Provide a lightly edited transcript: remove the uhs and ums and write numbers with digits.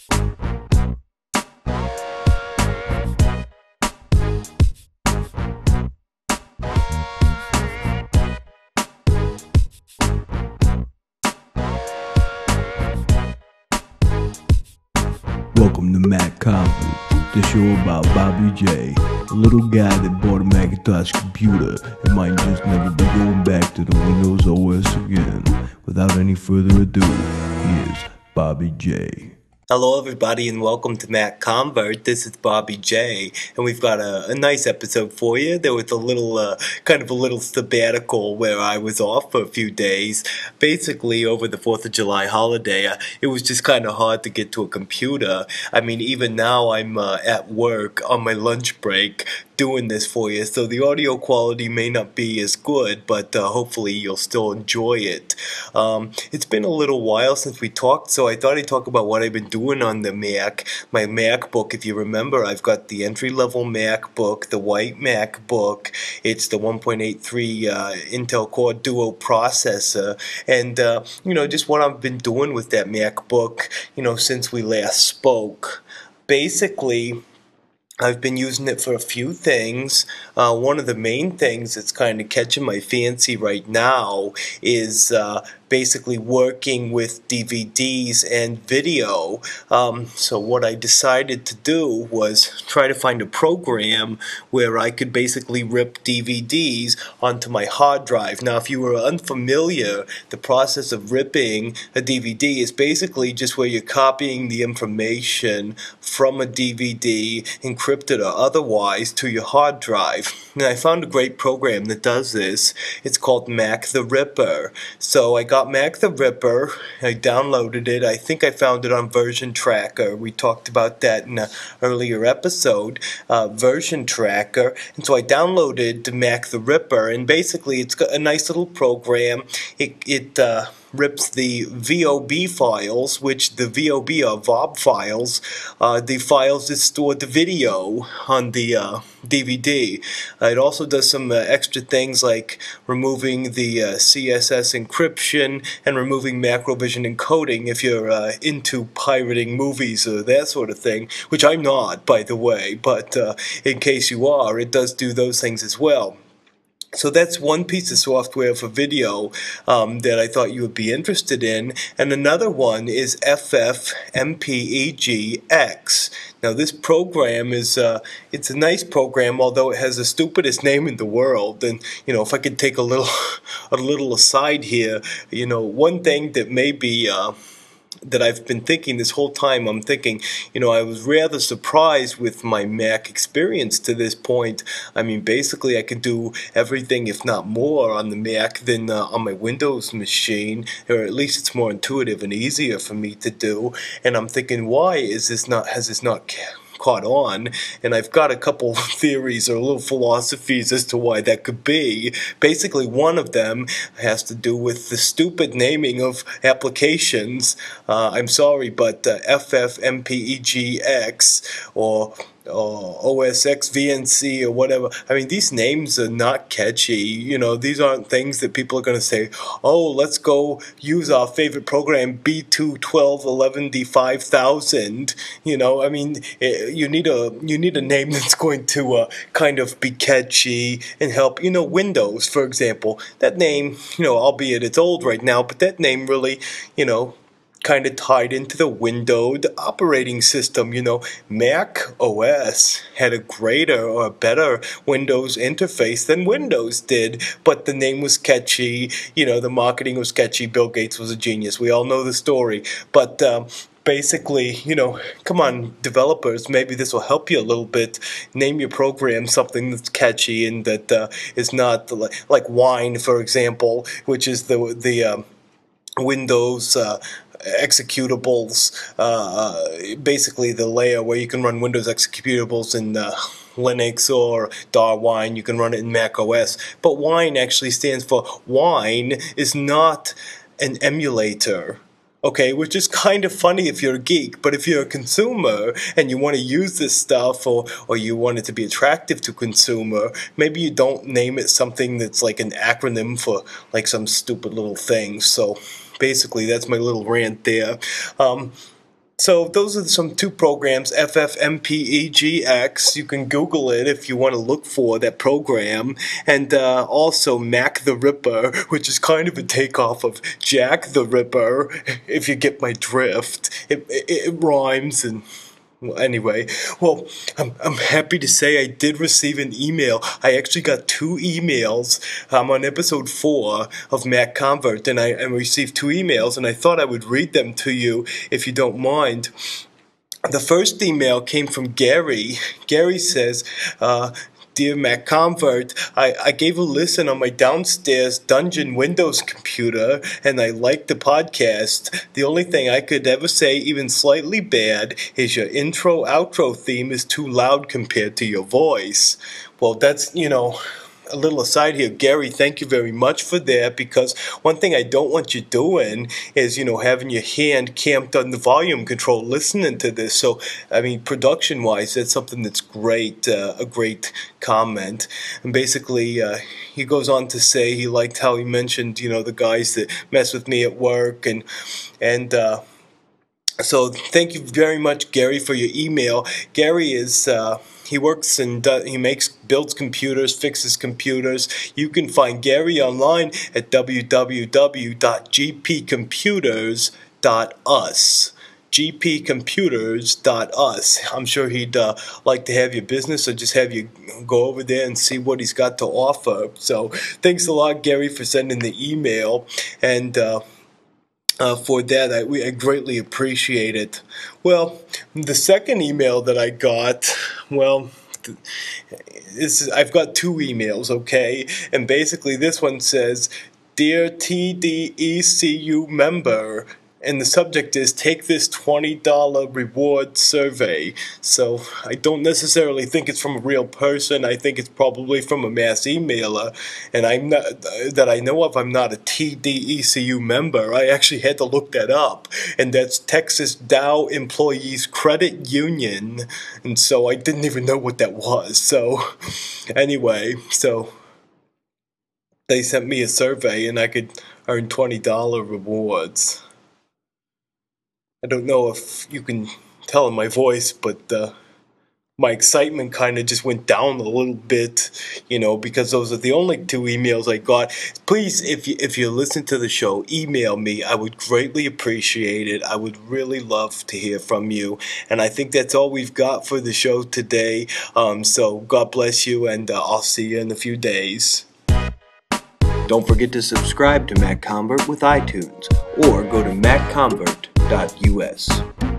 Welcome to Mac Convert, the show about Bobby J, a little guy that bought a Macintosh computer and might just never be going back to the Windows OS again. Without any further ado, here's Bobby J. Hello everybody and welcome to Mac Convert. This is Bobby J, and we've got a nice episode for you. There was a little, kind of a little sabbatical where I was off for a few days. Basically over the 4th of July holiday, it was just kind of hard to get to a computer. I mean, even now I'm at work on my lunch break doing this for you, so the audio quality may not be as good, but hopefully you'll still enjoy it. It's been a little while since we talked, so I thought I'd talk about what I've been doing on the Mac. My MacBook, if you remember, I've got the entry-level MacBook, the white MacBook. It's the 1.83 Intel Core Duo processor, and just what I've been doing with that MacBook, since we last spoke. Basically, I've been using it for a few things. One of the main things that's kind of catching my fancy right now is basically working with DVDs and video. So what I decided to do was try to find a program where I could basically rip DVDs onto my hard drive. Now, if you were unfamiliar, the process of ripping a DVD is basically just where you're copying the information from a DVD, encrypted or otherwise, to your hard drive. And I found a great program that does this. It's called Mac the Ripper. So I got Mac the Ripper, I downloaded it. I think I found it on Version Tracker. We talked about that in an earlier episode, Version Tracker. And so I downloaded Mac the Ripper, and basically it's got a nice little program. It rips the VOB files, which the VOB are VOB files, the files that store the video on the DVD. It also does some extra things like removing the CSS encryption and removing Macrovision encoding if you're into pirating movies or that sort of thing, which I'm not, by the way, but in case you are, it does do those things as well. So that's one piece of software for video that I thought you would be interested in. And another one is FFmpegX. Now this program is, it's a nice program, although it has the stupidest name in the world. And, if I could take a little aside here, one thing that may be, that I've been thinking this whole time, I was rather surprised with my Mac experience to this point. I mean, basically I could do everything, if not more, on the Mac than on my Windows machine, or at least it's more intuitive and easier for me to do. And I'm thinking, why has this not caught on? And I've got a couple theories or little philosophies as to why that could be. Basically, one of them has to do with the stupid naming of applications. I'm sorry, but FFmpegX or OSX VNC or whatever. I mean, these names are not catchy. These aren't things that people are going to say, oh, let's go use our favorite program B21211D5000. I mean, you need a name that's going to kind of be catchy and help. Windows, for example. That name, albeit it's old right now, but that name really, kind of tied into the windowed operating system. Mac OS had a greater or a better Windows interface than Windows did, but the name was catchy, the marketing was catchy, Bill Gates was a genius. We all know the story, but basically, come on, developers, maybe this will help you a little bit. Name your program something that's catchy and that is not like Wine, for example, which is the Windows executables, basically the layer where you can run Windows executables in Linux, or Darwine, you can run it in Mac OS. But Wine actually stands for Wine is not an emulator. Okay, which is kind of funny if you're a geek, but if you're a consumer and you want to use this stuff, or you want it to be attractive to consumer, maybe you don't name it something that's like an acronym for like some stupid little thing. So basically, that's my little rant there. So those are some two programs, FFmpegX. You can Google it if you want to look for that program. And also Mac the Ripper, which is kind of a takeoff of Jack the Ripper, if you get my drift. It rhymes and... Well, anyway, I'm happy to say I did receive an email. I actually got 2 emails. I'm on episode 4 of Mac Convert, and I received 2 emails, and I thought I would read them to you if you don't mind. The first email came from Gary. Gary says, Dear Mac Convert, I gave a listen on my downstairs dungeon Windows computer, and I liked the podcast. The only thing I could ever say even slightly bad is your intro-outro theme is too loud compared to your voice. Well, that's, a little aside here, Gary, thank you very much for that, because one thing I don't want you doing is, having your hand camped on the volume control listening to this. So, production-wise, that's something that's great, a great comment. And basically, he goes on to say he liked how he mentioned, the guys that mess with me at work, and so thank you very much, Gary, for your email. Gary is... he works and builds computers, fixes computers. You can find Gary online at www.gpcomputers.us. gpcomputers.us. I'm sure he'd like to have your business, or just have you go over there and see what he's got to offer. So thanks a lot, Gary, for sending the email. And for that, I greatly appreciate it. Well, the second email that I got, I've got 2 emails, okay? And basically this one says, Dear TDECU member, and the subject is take this $20 reward survey. So I don't necessarily think it's from a real person. I think it's probably from a mass emailer. And I'm not, that I know of, I'm not a TDECU member. I actually had to look that up. And that's Texas Dow Employees Credit Union. And so I didn't even know what that was. So anyway, they sent me a survey and I could earn $20 rewards. I don't know if you can tell in my voice, but my excitement kind of just went down a little bit, because those are the only 2 emails I got. Please, if you listen to the show, email me. I would greatly appreciate it. I would really love to hear from you. And I think that's all we've got for the show today. So God bless you, and I'll see you in a few days. Don't forget to subscribe to Mac Convert with iTunes, or go to macconvert.us.